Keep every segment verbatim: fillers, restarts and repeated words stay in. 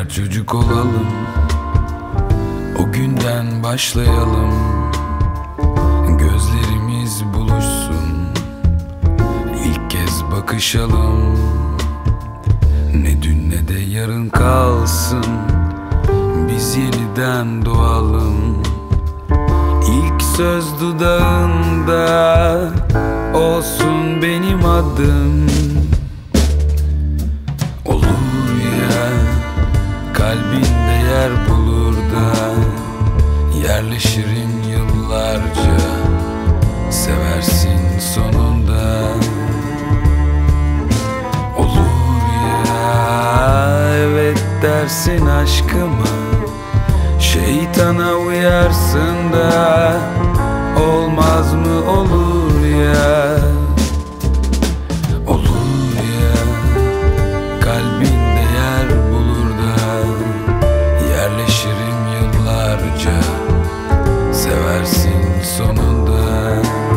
birer çocuk olalım, o günden başlayalım. Gözlerimiz buluşsun, ilk kez bakışalım. Ne dün ne de yarın kalsın, biz yeniden doğalım. İlk söz dudağında olsun benim adım. Olur ya, kalbinde yer bulur da yerleşirim yıllarca, seversin sonunda. Olur ya, evet dersin aşkıma, şeytana uyarsın da olmaz mı olur ya. Olur ya, kalbinde yer bulur da yerleşirim yıllarca, seversin sonunda.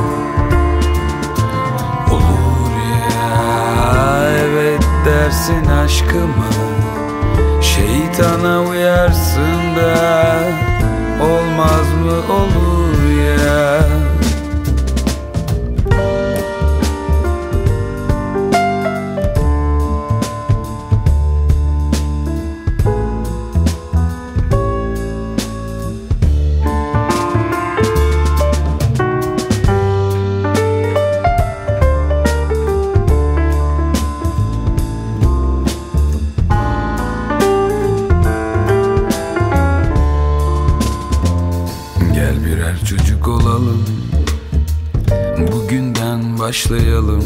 Olur ya, evet dersin aşkıma, şeytana uyarsın da olmaz mı olur ya. Birer çocuk olalım, bugünden başlayalım.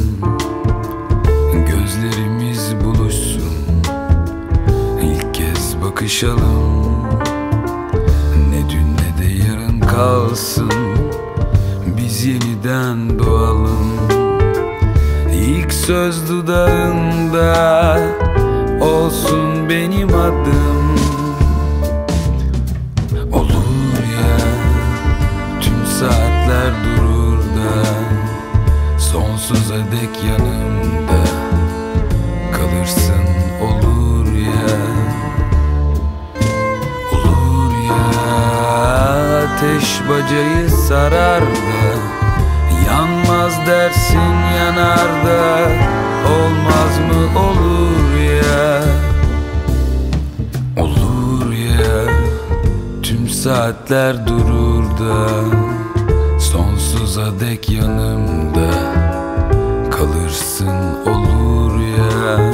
Gözlerimiz buluşsun, ilk kez bakışalım. Ne dün ne de yarın kalsın, biz yeniden doğalım. İlk söz dudağında olsun benim adım. Saatler durur da sonsuza dek yanımda kalırsın olur ya. Olur ya, ateş bacayı sarar da yanmaz dersin yanar da olmaz mı olur ya. Olur ya, tüm saatler durur da sonsuza dek yanımda kalırsın olur ya.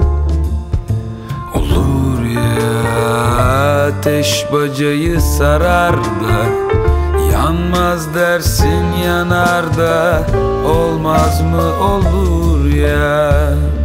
Olur ya, ateş bacayı sarar da yanmaz dersin yanar da olmaz mı olur ya.